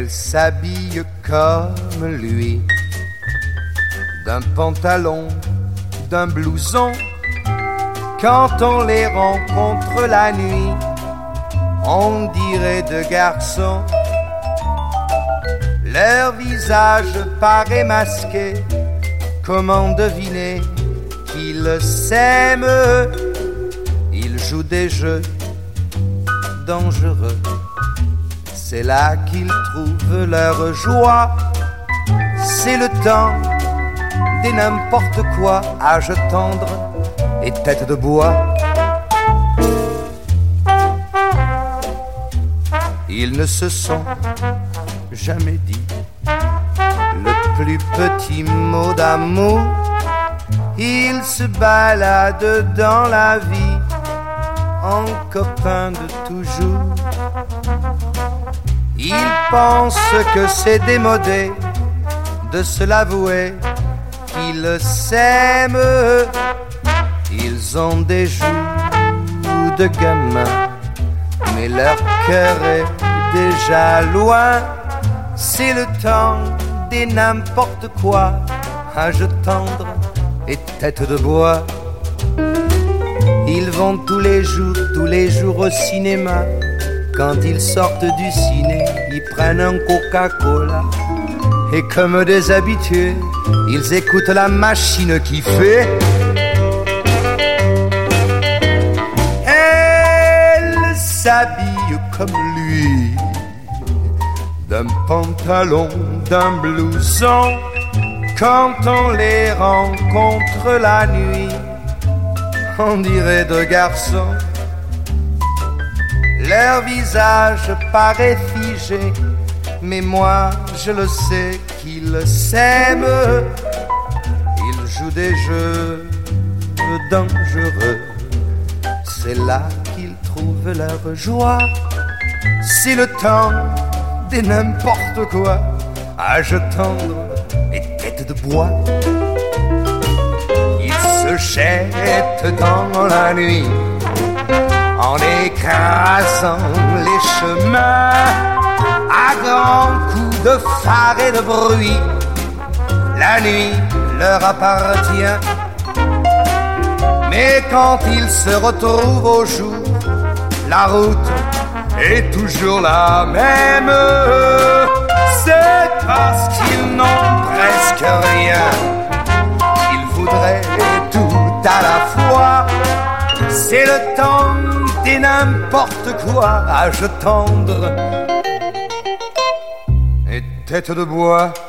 Elle s'habille comme lui, d'un pantalon, d'un blouson. Quand on les rencontre la nuit, on dirait deux garçons. Leur visage paraît masqué, comment deviner qu'ils s'aiment? Ils jouent des jeux dangereux, c'est là qu'ils trouvent leur joie. C'est le temps des n'importe quoi, âge tendre et tête de bois. Ils ne se sont jamais dit le plus petit mot d'amour. Ils se baladent dans la vie en copains de toujours. Ils pensent que c'est démodé de se l'avouer qu'ils s'aiment. Ils ont des joues de gamins, mais leur cœur est déjà loin. C'est le temps des n'importe quoi, âge tendre et tête de bois. Ils vont tous les jours au cinéma. Quand ils sortent du ciné, ils prennent un Coca-Cola. Et comme des habitués, ils écoutent la machine qui fait. Elle s'habille comme lui, d'un pantalon, d'un blouson. Quand on les rencontre la nuit, on dirait deux garçons. Leur visage paraît figé, mais moi je le sais qu'ils s'aiment. Ils jouent des jeux dangereux, c'est là qu'ils trouvent leur joie. C'est le temps des n'importe quoi, âge tendre et tête de bois. Ils se jettent dans la nuit en écrasant les chemins à grands coups de phare et de bruit. La nuit leur appartient, mais quand ils se retrouvent au jour, la route est toujours la même. C'est parce qu'ils n'ont presque rien qu'ils voudraient tout à la fois. C'est le temps des n'importe quoi, âge tendre et tête de bois.